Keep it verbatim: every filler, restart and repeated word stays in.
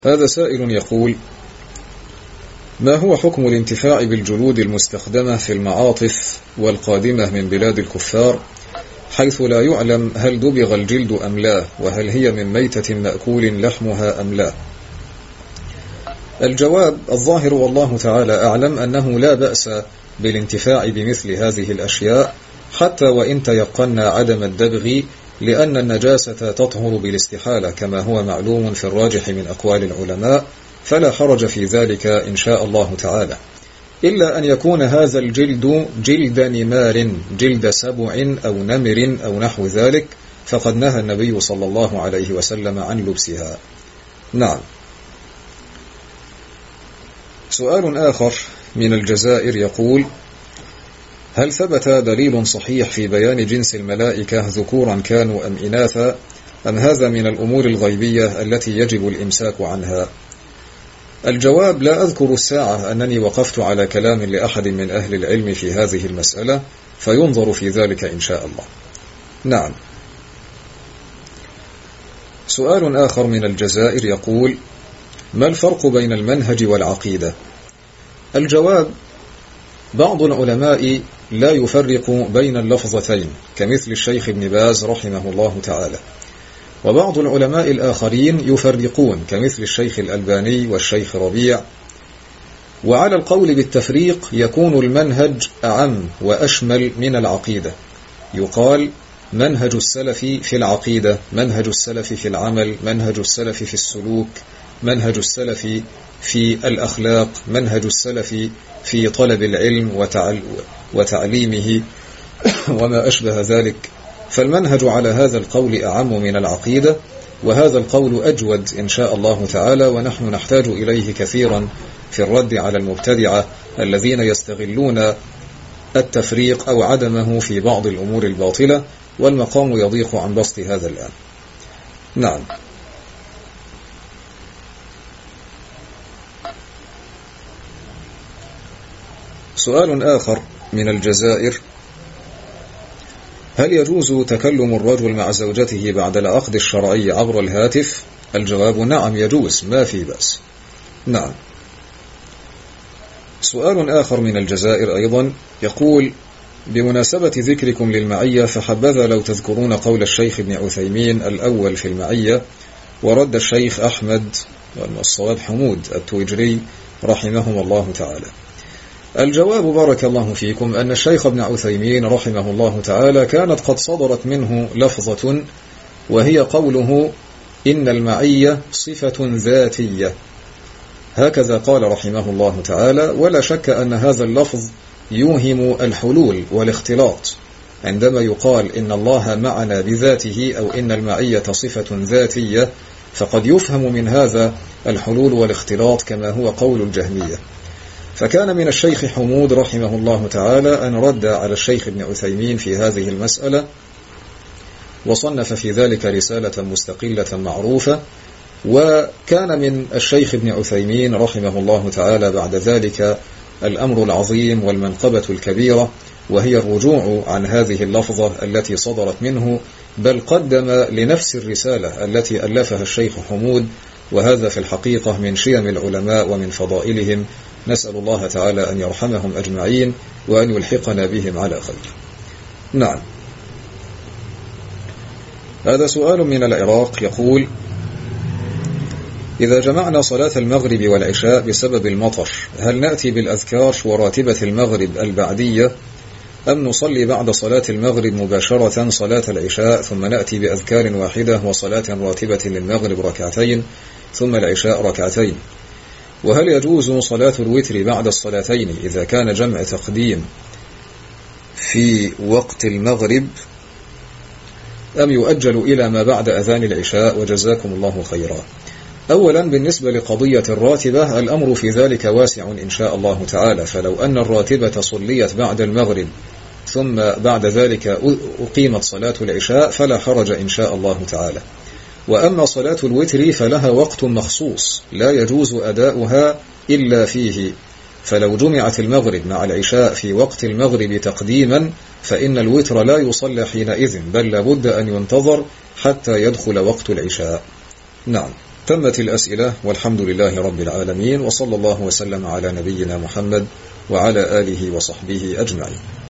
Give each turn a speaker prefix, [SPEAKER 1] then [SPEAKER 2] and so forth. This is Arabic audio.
[SPEAKER 1] هذا سائل يقول: ما هو حكم الانتفاع بالجلود المستخدمة في المعاطف والقادمة من بلاد الكفار، حيث لا يعلم هل دبغ الجلد أم لا، وهل هي من ميتة مأكول لحمها أم لا؟ الجواب: الظاهر والله تعالى أعلم أنه لا بأس بالانتفاع بمثل هذه الأشياء حتى وإن تيقنا عدم الدبغ، لأن النجاسة تطهر بالاستحالة كما هو معلوم في الراجح من أقوال العلماء، فلا حرج في ذلك إن شاء الله تعالى، إلا أن يكون هذا الجلد جلد نمار، جلد سبع أو نمر أو نحو ذلك، فقد نهى النبي صلى الله عليه وسلم عن لبسها. نعم. سؤال آخر من الجزائر يقول: هل ثبت دليل صحيح في بيان جنس الملائكة ذكورا كانوا أم إناثا، أم هذا من الأمور الغيبية التي يجب الإمساك عنها؟ الجواب: لا أذكر الساعة أنني وقفت على كلام لأحد من أهل العلم في هذه المسألة، فينظر في ذلك إن شاء الله. نعم. سؤال آخر من الجزائر يقول: ما الفرق بين المنهج والعقيدة؟ الجواب: بعض العلماء لا يفرق بين اللفظتين كمثل الشيخ ابن باز رحمه الله تعالى، وبعض العلماء الآخرين يفرقون كمثل الشيخ الألباني والشيخ ربيع. وعلى القول بالتفريق يكون المنهج أعم وأشمل من العقيدة، يقال منهج السلف في العقيدة، منهج السلف في العمل، منهج السلف في السلوك، منهج السلف في الأخلاق، منهج السلف في طلب العلم وتعليمه وما أشبه ذلك. فالمنهج على هذا القول أعم من العقيدة، وهذا القول أجود إن شاء الله تعالى، ونحن نحتاج إليه كثيرا في الرد على المبتدعة الذين يستغلون التفريق أو عدمه في بعض الأمور الباطلة، والمقام يضيق عن بسط هذا الآن. نعم. سؤال آخر من الجزائر: هل يجوز تكلم الرجل مع زوجته بعد العقد الشرعي عبر الهاتف؟ الجواب: نعم يجوز، ما في بأس. نعم. سؤال آخر من الجزائر أيضا يقول: بمناسبة ذكركم للمعية، فحبذا لو تذكرون قول الشيخ ابن عثيمين الأول في المعية، ورد الشيخ أحمد والصواب حمود التويجري رحمهم الله تعالى. الجواب: بارك الله فيكم، أن الشيخ ابن عثيمين رحمه الله تعالى كانت قد صدرت منه لفظة، وهي قوله: إن المعية صفة ذاتية، هكذا قال رحمه الله تعالى. ولا شك أن هذا اللفظ يوهم الحلول والاختلاط، عندما يقال إن الله معنا بذاته أو إن المعية صفة ذاتية، فقد يفهم من هذا الحلول والاختلاط كما هو قول الجهمية. فكان من الشيخ حمود رحمه الله تعالى أن رد على الشيخ ابن عثيمين في هذه المسألة، وصنف في ذلك رسالة مستقلة معروفة. وكان من الشيخ ابن عثيمين رحمه الله تعالى بعد ذلك الأمر العظيم والمنقبة الكبيرة، وهي الرجوع عن هذه اللفظة التي صدرت منه، بل قدم لنفس الرسالة التي ألفها الشيخ حمود، وهذا في الحقيقة من شيم العلماء ومن فضائلهم. نسأل الله تعالى أن يرحمهم أجمعين وأن يلحقنا بهم على خير. نعم. هذا سؤال من العراق يقول: إذا جمعنا صلاة المغرب والعشاء بسبب المطر، هل نأتي بالأذكار وراتبة المغرب البعدية، أم نصلي بعد صلاة المغرب مباشرة صلاة العشاء ثم نأتي بأذكار واحدة وصلاة راتبة للمغرب ركعتين ثم العشاء ركعتين؟ وهل يجوز صلاة الوتر بعد الصلاتين إذا كان جمع تقديم في وقت المغرب، أم يؤجل إلى ما بعد أذان العشاء؟ وجزاكم الله خيرا. أولا، بالنسبة لقضية الراتبة، الأمر في ذلك واسع إن شاء الله تعالى، فلو أن الراتبة صليت بعد المغرب ثم بعد ذلك أقيمت صلاة العشاء فلا حرج إن شاء الله تعالى. وأما صلاة الوتر فلها وقت مخصوص لا يجوز أداؤها إلا فيه، فلو جمعت المغرب مع العشاء في وقت المغرب تقديما فإن الوتر لا يصلى حينئذ، بل لابد أن ينتظر حتى يدخل وقت العشاء. نعم. تمت الأسئلة، والحمد لله رب العالمين، وصلى الله وسلم على نبينا محمد وعلى آله وصحبه أجمعين.